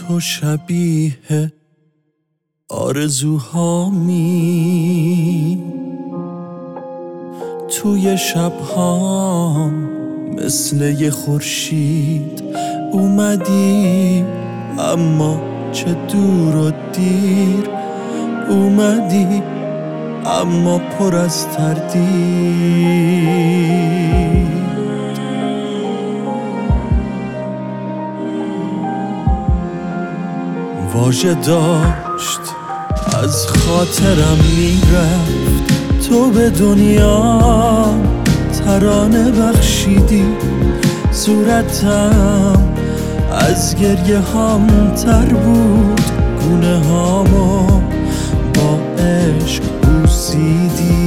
تو شبیه آرزوهامی، توی شبهام مثل یه خورشید اومدی، اما چه دور و دیر اومدی، اما پر از تردید. واژه داشت از خاطرم میرفت، تو به دنیا ترانه بخشیدی، صورتم از گریه هام تر بود، گونه هامو با عشق بوسیدی.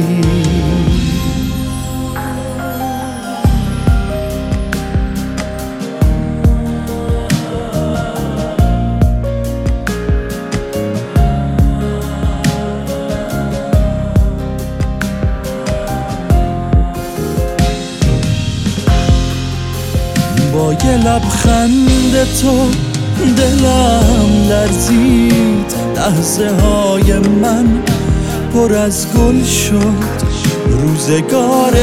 با یه لبخند تو دلم لرزید، لحظه های من پر از گل شد، روزگار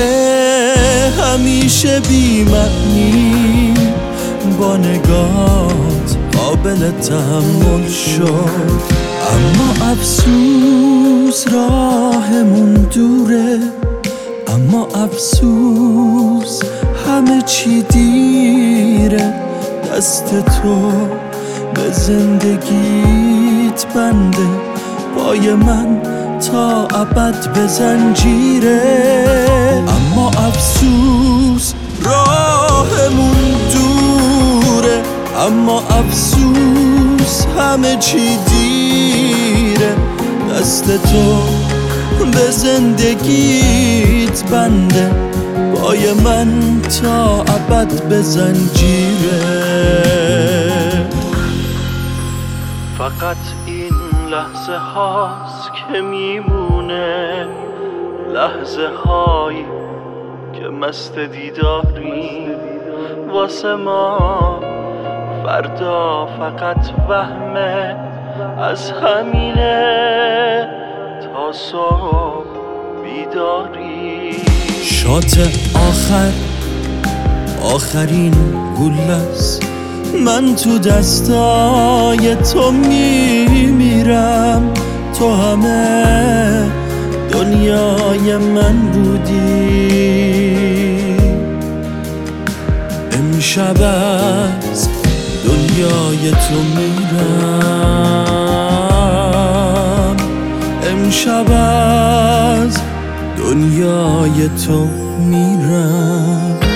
همیشه بی معنی با نگات قابل تحمل شد. اما افسوس راهمون دوره، اما افسوس همه چی دیره، دست تو به زندگیت بنده، پای من تا ابد به زنجیره. اما افسوس راهمون دوره، اما افسوس همه چی دیره، دست تو به زندگیت بنده، پای من تا ابد به زنجیره. فقط این لحظه هاست که میمونه، لحظه هایی که مست دیداری واسه ما، فردا فقط وهمه، از همینه تا صبح بیداری. شات آخرین گله‌ست، من تو دستای تو میمیرم، تو همه دنیای من بودی. امشب از دنیای تو میرم، امشب از دنیای تو میرم.